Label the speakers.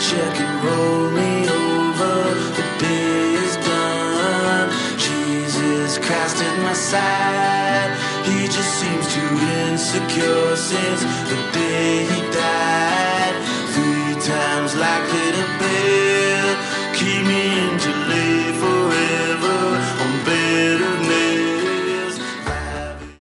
Speaker 1: check and roll me over. The day is done. Jesus Christ at my side. He just seems too insecure since the day he died.